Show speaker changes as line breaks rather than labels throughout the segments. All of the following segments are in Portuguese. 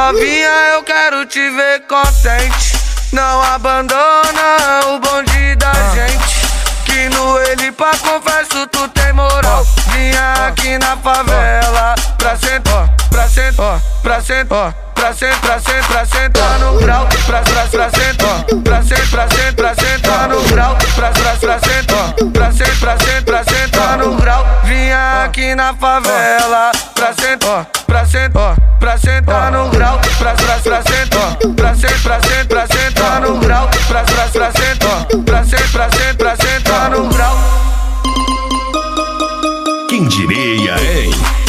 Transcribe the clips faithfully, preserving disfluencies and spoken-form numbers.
novinha, eu quero te ver contente. Não abandona o bonde da gente, que no Elipa confesso tu tem moral. Vinha aqui na favela pra sentar, pra sentar, pra sentar, pra sentar, pra sentar, pra sentar no grau, pra pra pra sentar, pra sentar, pra sentar, pra sentar no grau, pra pra pra sentar, pra sentar, pra sentar, pra sentar no grau. Vinha aqui na favela pra sentar, pra sentar, pra sentar no grau, pra pra pra sentar, pra sentar, pra sentar, pra sentar no grau, pra pra pra sentar, pra sentar, pra sentar, pra sentar no grau.
Quem diria, hein?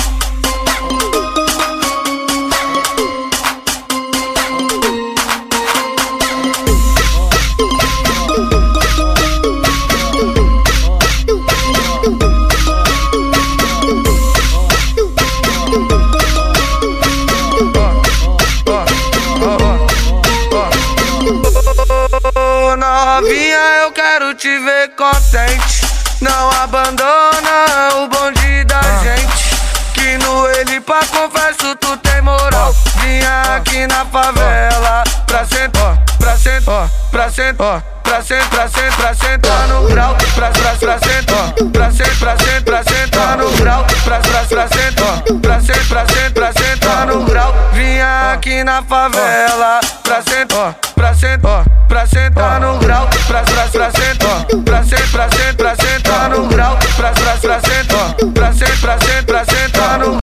Novinha, eu quero te ver contente. Não abandona o bonde da gente, que no Elipa confesso tu tem moral. Vinha aqui na favela pra sentar, pra sentar, pra sentar, pra sentar, pra sentar, pra sentar no grau, pra pra pra sentar, pra sentar, pra sentar, pra sentar no grau, pra pra pra sentar, pra sentar, pra sentar, pra sentar no grau. Vinha aqui na favela pra sentar, pra sentar, pra sentar no grau, pra pra pra sentar, pra sentar, pra sentar, pra sentar no grau, pra pra pra sentar, pra sentar, pra sentar, pra sentar no